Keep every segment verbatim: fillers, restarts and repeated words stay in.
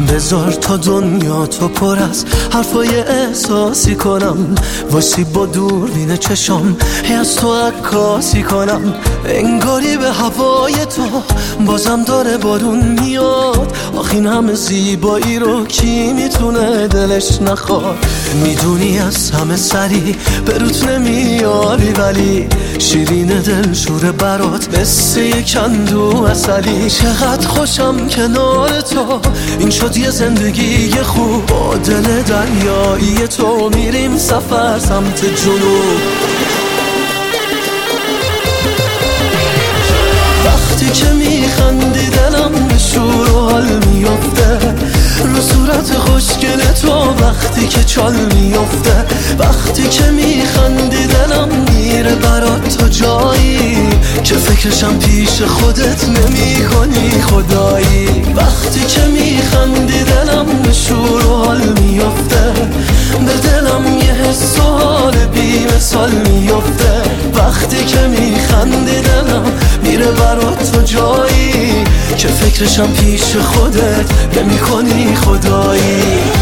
بذار تا دنیا تو پر از حرفای احساسی کنم، واسه با دوربین چشم هی از تو عکاسی کنم. انگاری به هوای تو بازم داره بارون میاد، آخ این همه زیبایی رو کی میتونه دلش نخواد. میدونی از همه سری به روت نمیاری، ولی شیرین دل شور برات مثل یک اندو اصلی. چقدر خوشم کنار تو، این شد یه زندگی خوب. با دل دریایی تو میریم سفر سمت جنوب. وقتی که میخندی دلم به شور و حال میفته، رو صورت خوشگل تو وقتی که چال میفته. وقتی که میخندی دلم میره برات تو جایی که فکرشم پیش خودت نمی کنی خدایی. وقتی که میخندی دلم به شور و حال میفته، به دلم یه حس و حال بی مثال میفته. وقتی که میخندی دلم میره برات تو جایی که فکرشم پیش خودت نمی کنی خدایی.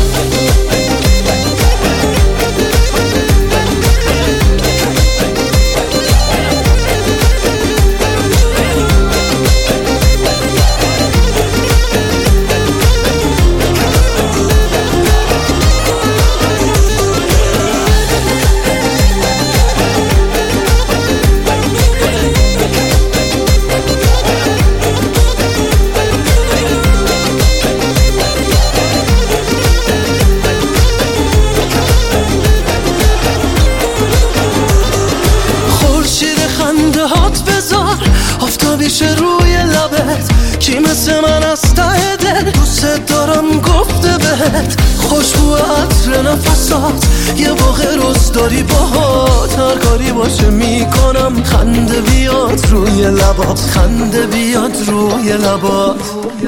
آفتابیشه روی لبت، کی مثل من از ته دل دوست دارم گفته بهت. خوشبو عطر نفسات یه واقع روز داری باهات، هر کاری باشه میکنم خنده بیاد روی لبات، خنده بیاد روی لبات.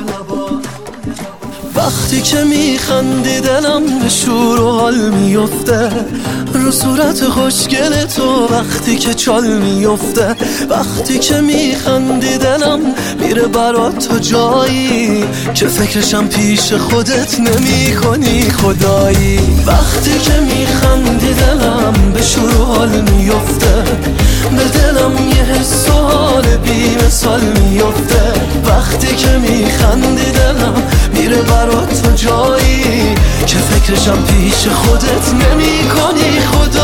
وقتی که میخندی دلم به شور و حال میفته، رو صورت خوشگل تو وقتی که چال میفته. وقتی که میخندی دلم میره برات تو جایی که فکرشم پیش خودت نمی کنی خدایی. وقتی که میخندی دلم به شور و حال میفته، به دلم یه حس و حال بی مثال میفته. وقتی که میخندی دلم میره برات تو جایی که فکرشم پیش خودت نمی کنی خدا.